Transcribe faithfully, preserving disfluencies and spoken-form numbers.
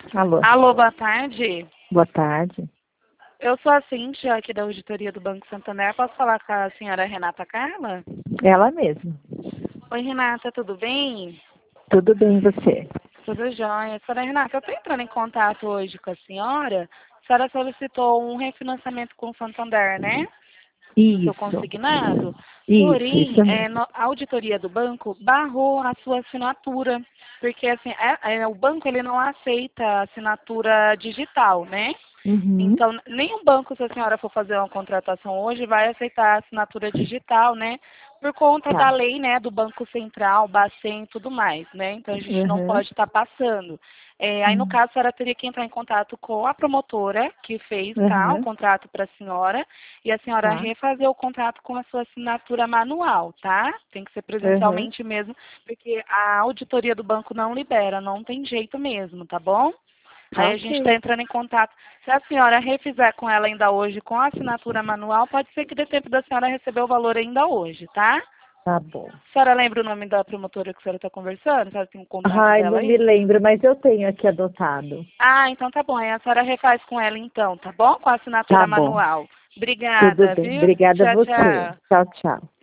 Alô, Alô, boa tarde. boa tarde. Eu sou a Cíntia, aqui da Auditoria do Banco Santander. Posso falar com a senhora Renata Carla? Ela mesma. Oi, Renata, tudo bem? Tudo bem, e você? Tudo jóia. Senhora Renata, eu estou entrando em contato hoje com a senhora. A senhora solicitou um refinanciamento com o Santander, né? Do seu Isso, consignado. isso, Porém, isso é, mesmo. no- a auditoria do banco barrou a sua assinatura. Porque assim, é- é, o banco ele não aceita assinatura digital, né? Uhum, Então, nenhum banco, se a senhora for fazer uma contratação hoje, vai aceitar a assinatura digital, né? Por conta da tá. lei, né, do Banco Central, Bacen e tudo mais, né? Então, a gente não Uhum, pode estar passando. É, aí, no uhum, caso, a senhora teria que entrar em contato com a promotora que fez, tá, o uhum, contrato para a senhora, e a senhora tá. refazer o contrato com a sua assinatura manual, tá? Tem que ser Uhum, presencialmente mesmo, porque a auditoria do banco não libera, não tem jeito mesmo, tá bom? tá Aí a gente está ok. entrando em contato. Se a senhora refizer com ela ainda hoje com a assinatura manual, pode ser que dê tempo da senhora receber o valor ainda hoje, tá? Tá bom. A senhora lembra o nome da promotora que a senhora está conversando? A senhora tem um contato Ai, dela não me aí? lembro, mas eu tenho aqui adotado. Ah, então tá bom. Aí a senhora refaz com ela então, tá bom? Com a Tá assinatura bom. manual. Tudo Obrigada, bem. viu? Obrigada a Tchau, você. tchau. Tchau, tchau.